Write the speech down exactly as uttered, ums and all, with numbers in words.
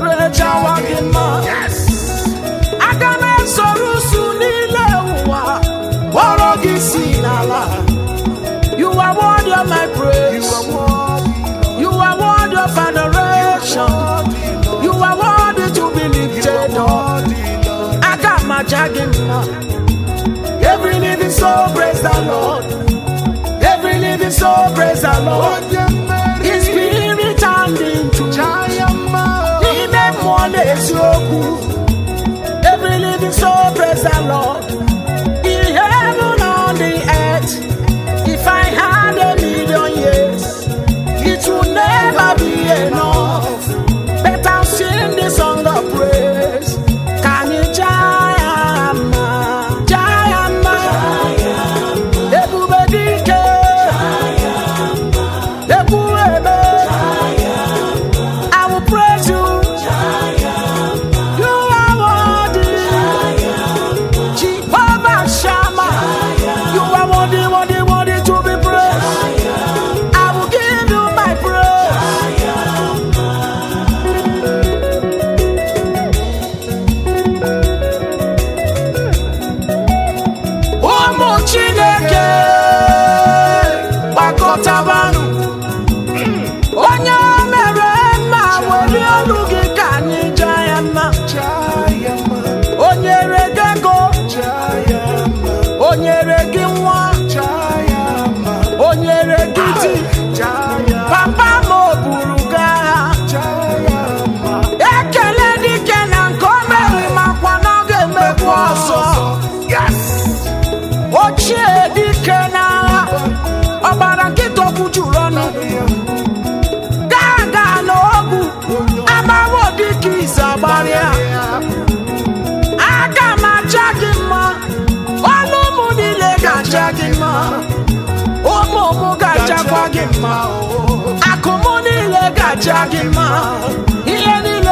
precha wagima. Yes. Agame sorusu nile uwa. Worogi sinala. You are worthy of my praise. You are worthy of adoration. You are worthy to be lifted up. I got my jagima. Every living soul praise the Lord. Every living soul praise the Lord. His spirit and into every living soul praise the Lord. In heaven on the earth, if I had a million years, it would never be enough. But I'll sing the song of praise. Can you Jayama, Jayama, Ebubedike, Ebuebe, I will praise you. You are worthy, Jehovah Shammah. You are worthy, worthy, worthy to be praised. I will give you my praise. Omo Chineke, Bakotabanu, Onya mere ma wori olu gị ka anyị Jayama, Onyere gị ego, Onyere gị nwa, Onyere gị di, Papa m buru gaa. Ekele dike na nke o mere makwa na ọ ga-emekwa ọzọ. Ochie dike n'agha, ọbara nkịta okwu juru ọnụ. Gaga n'ogwu, amawo dike ise agbarịa. Aga m aja gị mma, ọnụ m niile ga-aja gị mma. Ụmụ m ga-ajakwa gị mma. Akụ m niile ga-aja gị mma. Ihe niile